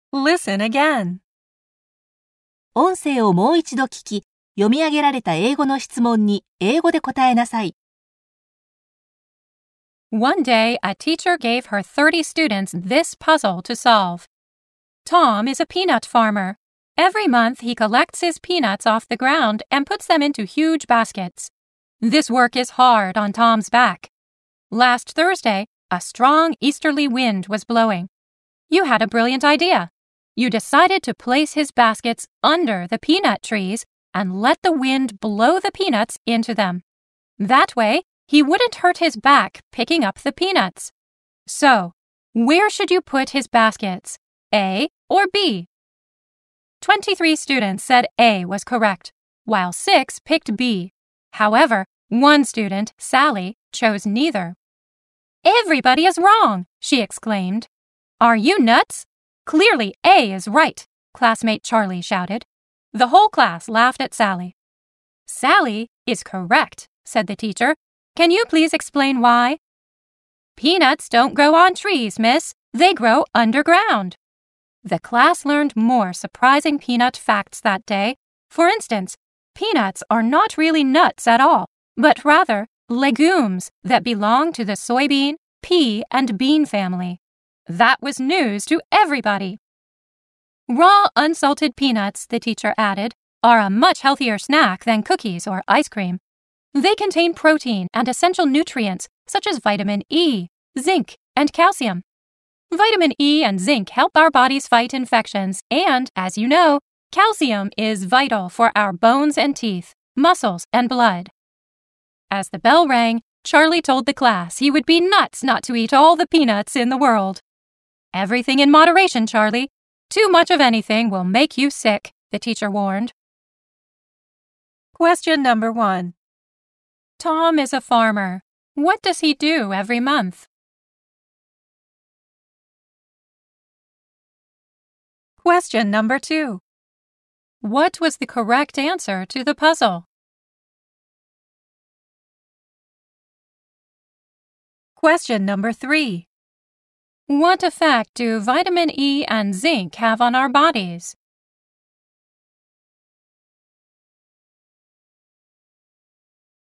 Listen again. 音声をもう一度聞き、読み上げられた英語の質問に英語で答えなさい。 One day, a teacher gave her 30 students this puzzle to solve. Tom is a peanut farmer. Every month, he collects his peanuts off the ground and puts them into huge baskets. This work is hard on Tom's back. Last Thursday, a strong easterly wind was blowing. You had a brilliant idea. You decided to place his baskets under the peanut trees and let the wind blow the peanuts into them. That way, he wouldn't hurt his back picking up the peanuts. So, where should you put his baskets, A or B? 23 students said A was correct, while 6 picked B. However, one student, Sally, chose neither. Everybody is wrong, she exclaimed. Are you nuts? Clearly A is right, classmate Charlie shouted. The whole class laughed at Sally. Sally is correct, said the teacher. Can you please explain why? Peanuts don't grow on trees, miss. They grow underground. The class learned more surprising peanut facts that day. For instance, peanuts are not really nuts at all, but rather legumes that belong to the soybean, pea, and bean family. That was news to everybody. Raw, unsalted peanuts, the teacher added, are a much healthier snack than cookies or ice cream. They contain protein and essential nutrients such as vitamin E, zinc, and calcium. Vitamin E and zinc help our bodies fight infections, and, as you know, calcium is vital for our bones and teeth, muscles, and blood. As the bell rang, Charlie told the class he would be nuts not to eat all the peanuts in the world. Everything in moderation, Charlie. Too much of anything will make you sick, the teacher warned. Question number 1. Tom is a farmer. What does he do every month? Question number 2. What was the correct answer to the puzzle? Question number 3. What effect do vitamin E and zinc have on our bodies?